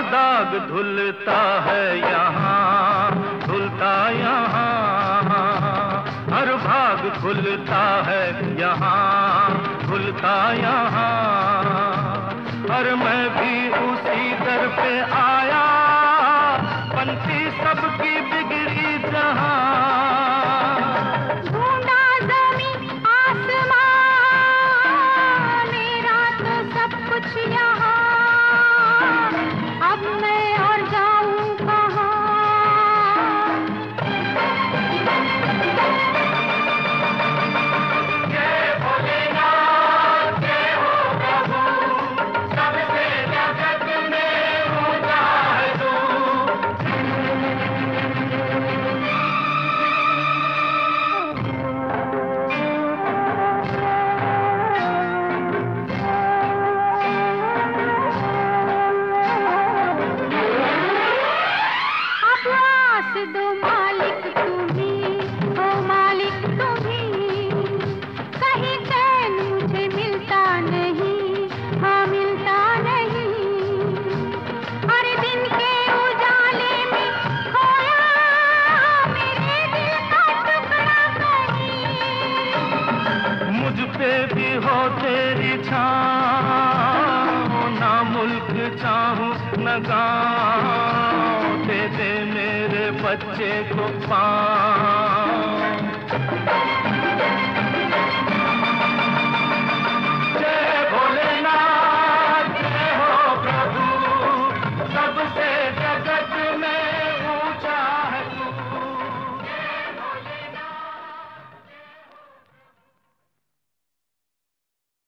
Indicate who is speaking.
Speaker 1: दाग धुलता है यहाँ, धुलता यहाँ, हर भाग खुलता है यहाँ, खुलता यहाँ। और मैं भी उसी दर पे आया, बनती सबकी बिगड़ी जहाँ।
Speaker 2: ढूंढा ज़मीं आसमां, मेरा तो सब कुछ यहाँ, अब मैं और जाऊं कहाँ।
Speaker 1: जय भोलेनाथ, जय हो प्रभु, सबसे जगत में ऊंचा है तू।
Speaker 2: अब आस दो मालिक तुम्हीं, ओ मालिक तुम्हीं, कहीं चैन मुझे मिलता नहीं, हाँ मिलता नहीं। हर दिन के उजाले में खोया मेरे दिल का टुकड़ा कहीं।
Speaker 1: मुझ पे भी हो तेरी छाँव, ना मुल्क चाहूं न गाँव, दे दे मेरे बच्चे को पाँव।